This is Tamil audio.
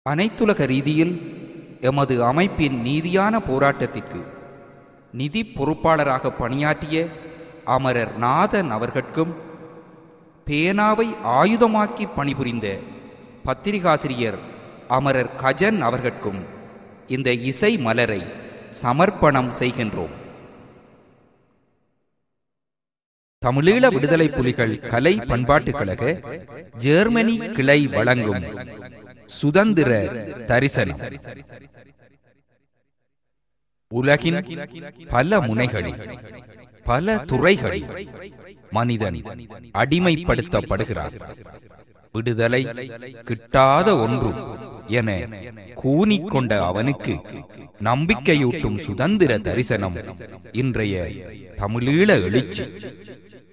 அனைத்துலக ரீதியில் எமது அமைப்பின் நீதியான போராட்டத்திற்கு நிதி பொறுப்பாளராக பணியாற்றிய அமரர் நாதன் அவர்கட்கும், பேனாவை ஆயுதமாக்கி பணிபுரிந்த பத்திரிகாசிரியர் அமரர் கஜன் அவர்கட்கும் இந்த இசை மலரை சமர்ப்பணம் செய்கின்றோம். தமிழீழ விடுதலை புலிகள் கலை பண்பாட்டுக் கழக ஜெர்மனி கிளை வழங்கும் சுதந்திர தரிசனம். உலகின் பல முனைகளில், பல துறைகளில் மனிதன் அடிமைப்படுத்தப்படுகிறார். விடுதலை கிட்டாத ஒன்றும் என கூனிக்கொண்ட அவனுக்கு நம்பிக்கையூட்டும் சுதந்திர தரிசனம் இன்றைய தமிழீழ எழுச்சி.